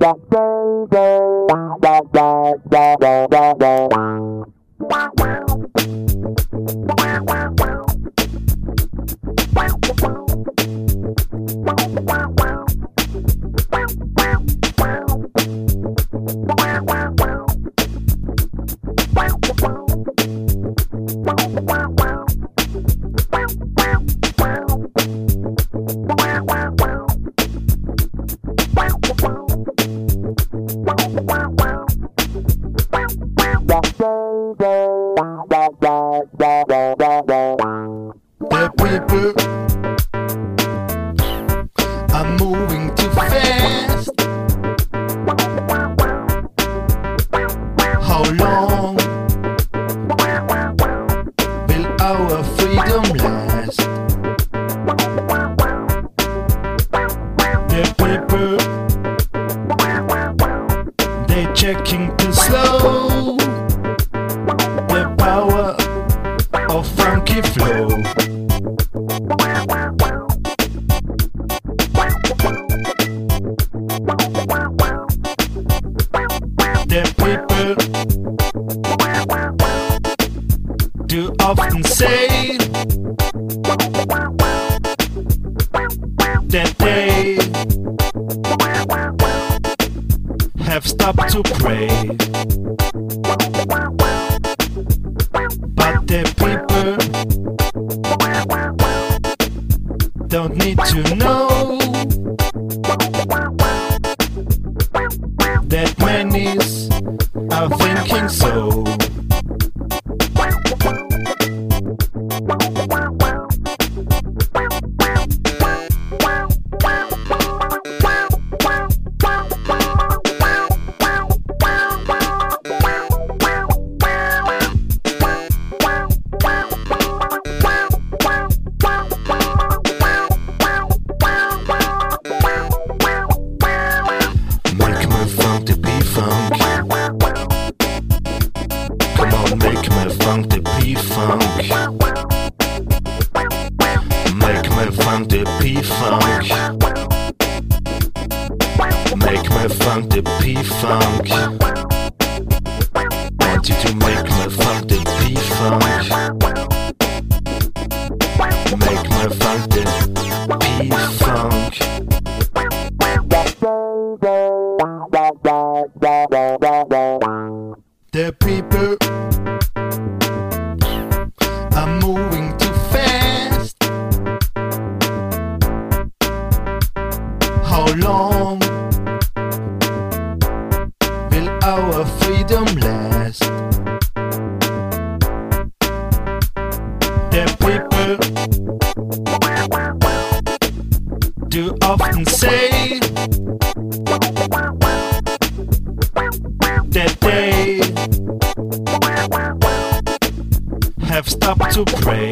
The people are moving too fast. How long will our freedom last? The people, they checking too slow. The power of funky flow. The people do often say that they have stopped to pray, but the people don't need to know that many are thinking so. Make me funk to be funk. Come on, make me funk to be funk. Make me funk to be funk. Make me funk to be funk. Want you to make me funk to be funk. Make me funk to be funk. The people are moving too fast. How long will our freedom last? The people do often say that they have stopped to pray,